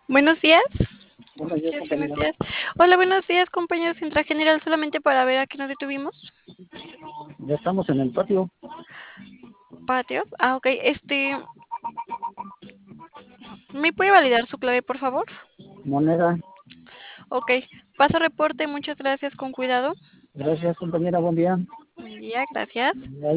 Buenos días. Buenos días, Buenos compañera. días. Hola, buenos días, compañero Central General, solamente para ver a qué nos detuvimos. Ya estamos en el patio. Patio. Ok. ¿Me puede validar su clave, por favor? Moneda. Ok. Paso reporte, muchas gracias, con cuidado. Gracias, compañera. Buen día. Buen día, gracias.